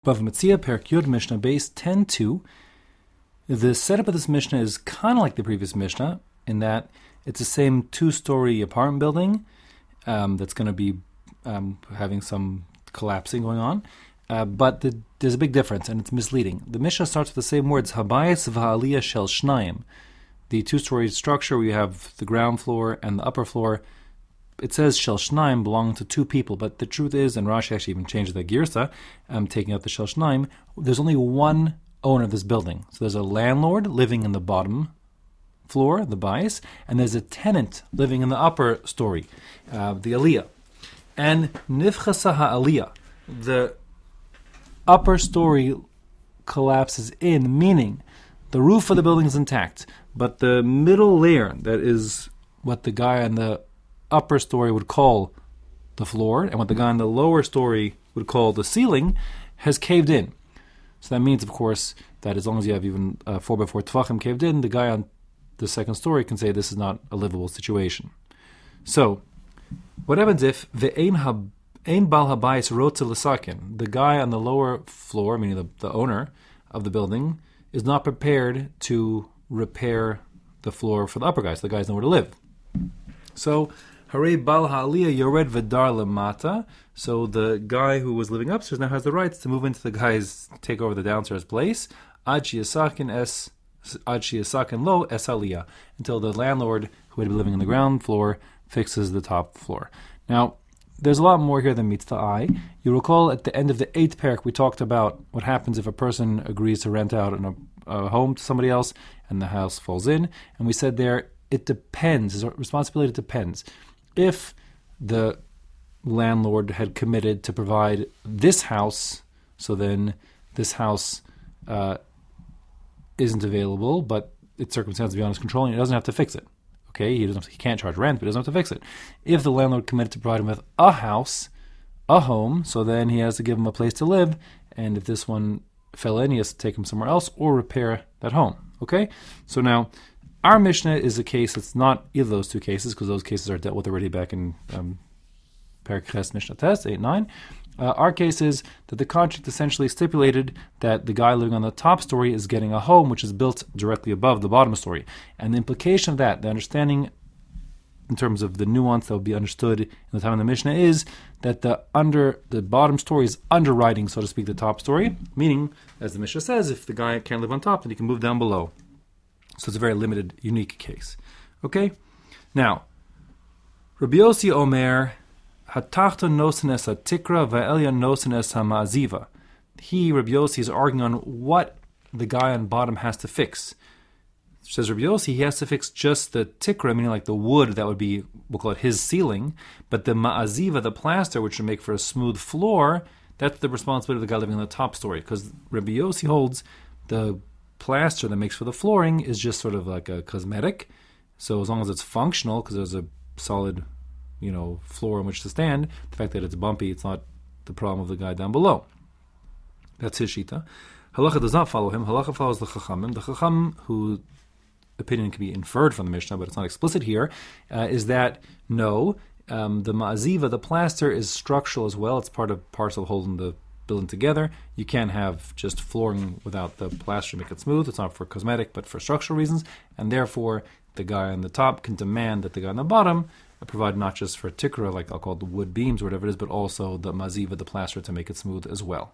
Bava Metzia, Perek Yud, Mishnah Beis 10:2. The setup of this Mishnah is kind of like the previous Mishnah in that it's the same two-story apartment building that's going to be having some collapsing going on. But there's a big difference, and it's misleading. The Mishnah starts with the same words, Habayis v'Aliyah shel Shnayim. The two-story structure where you have the ground floor and the upper floor. It says Shel Shnayim belonging to two people, but the truth is, and Rashi actually even changed the Girsa, taking out the Shel Shnayim, there's only one owner of this building. So there's a landlord living in the bottom floor, the Bayis, and there's a tenant living in the upper story, the Aliyah. And Nifchasa ha'Aliyah, the upper story collapses in, meaning the roof of the building is intact, but the middle layer, that is what the guy on the upper story would call the floor, and what the guy on the lower story would call the ceiling, has caved in. So that means, of course, that as long as you have even 4x4 tefachim caved in, the guy on the second story can say this is not a livable situation. So, what happens if ve'ein bal habayis rotze l'sakin, the guy on the lower floor, meaning the owner of the building, is not prepared to repair the floor for the upper guys, so the guys know where to live. So, Hare Bal Ha'aliyah Yored Vedar Lamata. So the guy who was living upstairs now has the rights to move into the guy's, take over the downstairs place. Ad Shiyasakin Lo Es Aliyah. Until the landlord, who had been living on the ground floor, fixes the top floor. Now, there's a lot more here than meets the eye. You recall at the end of the 8th parak, we talked about what happens if a person agrees to rent out a home to somebody else and the house falls in. And we said there, it depends. His responsibility depends. If the landlord had committed to provide this house, so then this house isn't available, but its circumstances beyond his control, and he doesn't have to fix it. Okay, he can't charge rent, but he doesn't have to fix it. If the landlord committed to provide him with a house, a home, so then he has to give him a place to live, and if this one fell in, he has to take him somewhere else or repair that home. Okay, so now our Mishnah is a case that's not either of those two cases, because those cases are dealt with already back in Perek Ches Mishnah Tes 8-9. Our case is that the contract essentially stipulated that the guy living on the top story is getting a home which is built directly above the bottom story. And the implication of that, the understanding in terms of the nuance that will be understood in the time of the Mishnah, is that the bottom story is underwriting, so to speak, the top story, meaning, as the Mishnah says, if the guy can't live on top, then he can move down below. So it's a very limited, unique case. Okay? Now, Rabbi Yossi Omer, Hatachta nosen es hatikra va'elya nosen es hama'aziva. He, Rabbi Yossi, is arguing on what the guy on bottom has to fix. Says Rabbi Yossi, he has to fix just the tikra, meaning like the wood that would be, we'll call it his ceiling, but the ma'aziva, the plaster, which would make for a smooth floor, that's the responsibility of the guy living on the top story. Because Rabbi Yossi holds the plaster that makes for the flooring is just sort of like a cosmetic. So as long as it's functional, because there's a solid, floor on which to stand, the fact that it's bumpy, it's not the problem of the guy down below. That's his shita. Halacha does not follow him. Halacha follows the Chachamim. The Chacham, whose opinion can be inferred from the Mishnah, but it's not explicit here, is that no, the ma'aziva, the plaster, is structural as well. It's parcel of holding the building together. You can't have just flooring without the plaster to make it smooth. It's not for cosmetic, but for structural reasons. And therefore, the guy on the top can demand that the guy on the bottom provide not just for tikra, like I'll call it the wood beams or whatever it is, but also the maziva, the plaster, to make it smooth as well.